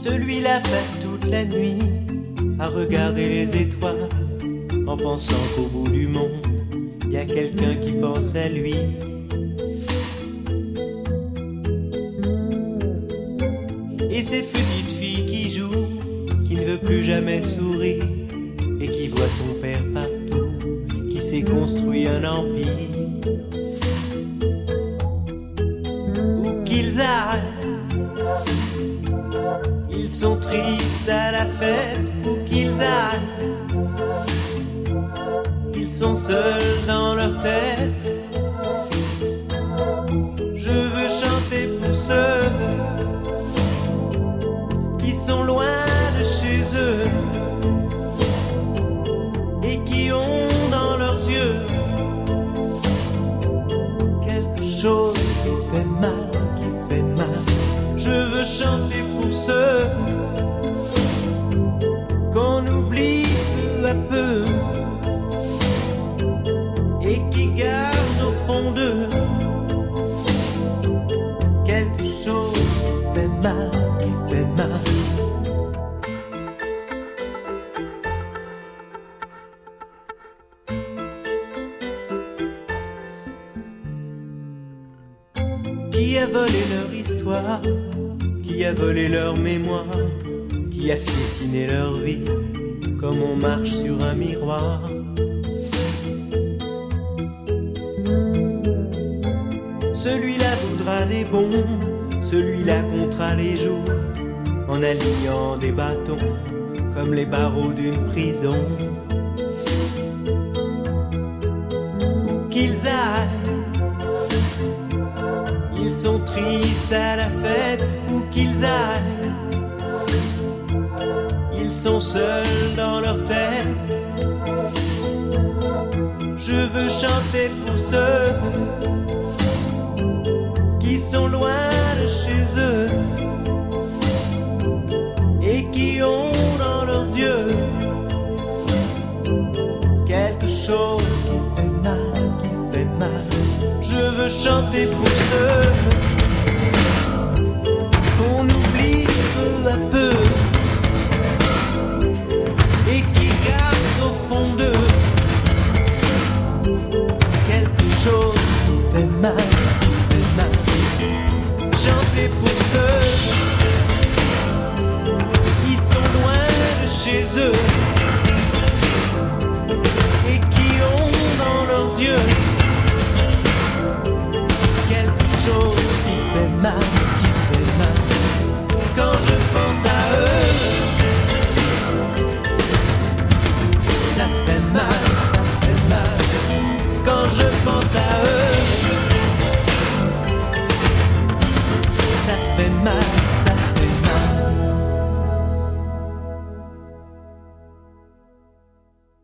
Celui-là passe toute la nuit à regarder les étoiles, en pensant qu'au bout du monde, y a quelqu'un qui pense à lui. Et cette petite fille qui joue, qui ne veut plus jamais sourire, et qui voit son père partout, qui s'est construit un empire. Où qu'ils aillent, ils sont tristes à la fête. Où qu'ils aillent, ils sont seuls dans leur tête. Je veux chanter pour ceux qui sont loin de chez eux et qui ont dans leurs yeux quelque chose qui fait mal, qui fait mal. Je veux chanter pour ceux qu'on oublie peu à peu et qui gardent au fond d'eux quelque chose qui fait mal, qui fait mal. Qui a volé leur histoire, qui a volé leur mémoire, qui a piétiné leur vie, comme on marche sur un miroir. Celui-là voudra des bombes, celui-là comptera les jours, en alignant des bâtons, comme les barreaux d'une prison. Où qu'ils aillent, ils sont tristes à la fête. Où qu'ils aillent, ils sont seuls dans leur tête. Je veux chanter pour ceux qui sont loin de chez eux et qui ont dans leurs yeux quelque chose qui fait mal, qui fait mal. Je veux chanter pour ceux